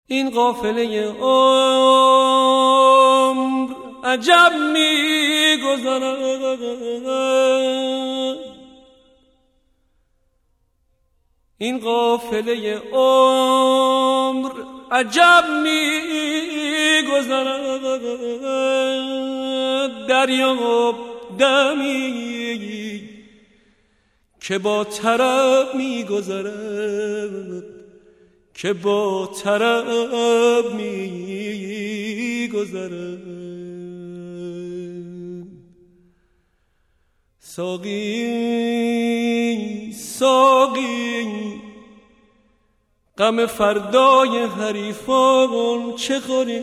این قافله عمر عجب می‌گذرد، این قافله عمر عجب می‌گذرد، دریا دمی که با طرب می‌گذرد، که با طرب می‌گذرد. ساقی ساقی غم فردای حریفان چه خوری،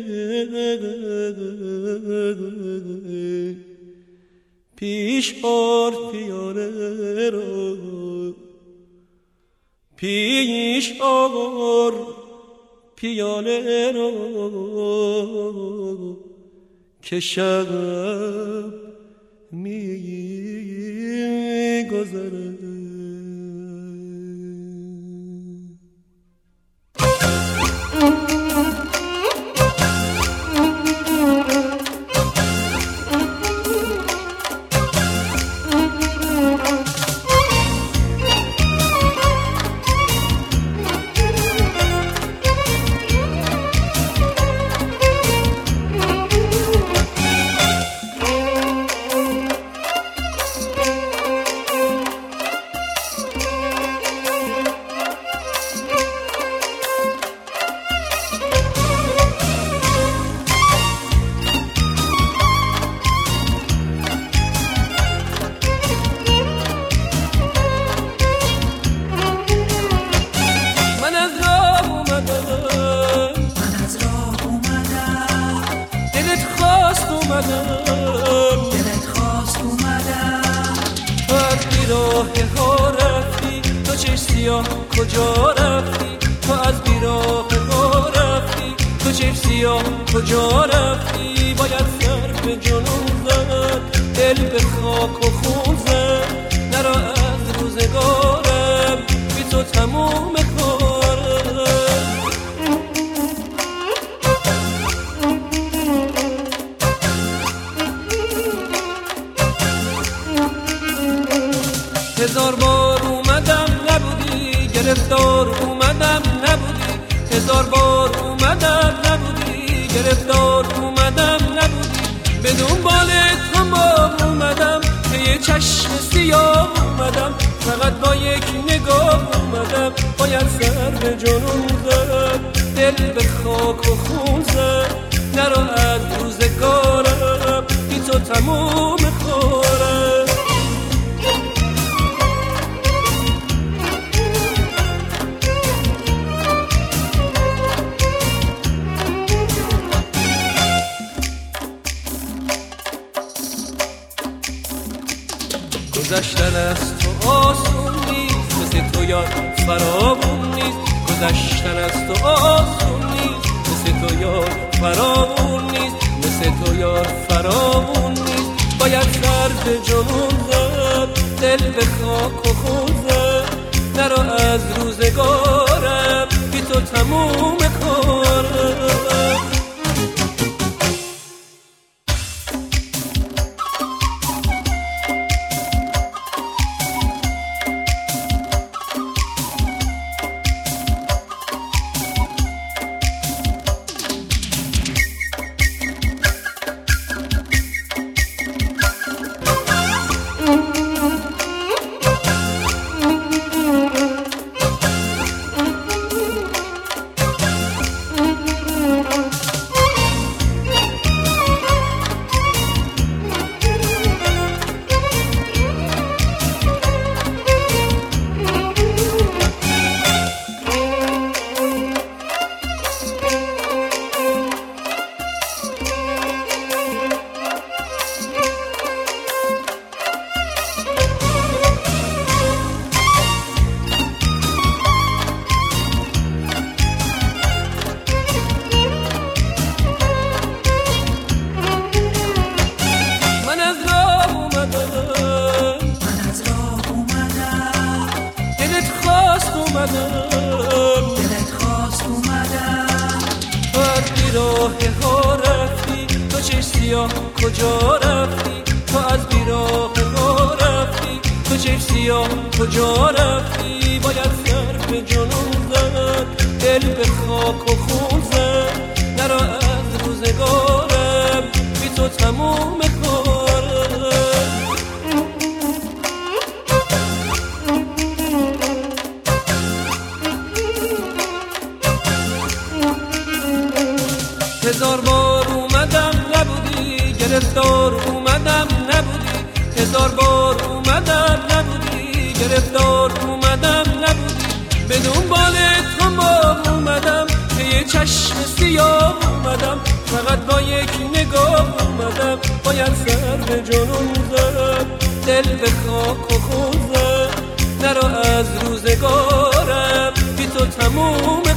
پیش آر پیاله را، پیش آر پیاله را که شب می‌گذرد. دلت خواست اومدم، تو از بیراه ها رفتی، تو چشم سیاه کجا رفتی، تو از بیراه ها رفتی، تو چشم سیاه کجا رفتی. باید سر به جنون زد، دل به خاک و خون زد، نرا از روزگارم بی تو تموم کارم. هزار بار اومدم نبودی، گرفتار اومدم نبودی، هزار بار اومدم نبودی، گرفتار اومدم نبودی، به دنبال تمام اومدم، که یه چشم سیاه اومدم، فقط با یک نگاه اومدم. باید سر به جنون زد، دل به خاک و خون زد، نرو از روزگارم بی تو تموم کارم. گذشتن از تو آسون نیست، مثل تو یاد فراوون نیست، گذشتن از تو آسون نیست، مثل تو یاد فراوون نیست، مثل تو یاد فراوون نیست. باید سر به جنون زد، دل به خاک و خون زد، نرو از روزگارم بی تو تموم کارم. راه ها رفتی، تو چشم سیاه کجا رفتی، تو از بیراه ها رفتی، تو چشم سیاه کجا رفتی. باید سر به جنون زد، دل به خاک و خون زد، نرا از روزگارم بی تو تموم کارم. هزار بار اومدم نبودی، گرفتار اومدم نبودی، هزار بار اومدم نبودی، گرفتار اومدم نبودی. به دنبال تمام اومدم که یه چشم سیاه اومدم، فقط با یک نگاه اومدم. باید سر به جنون زد، دل به خاک و خون زد، نرا از روزگارم بی تو تموم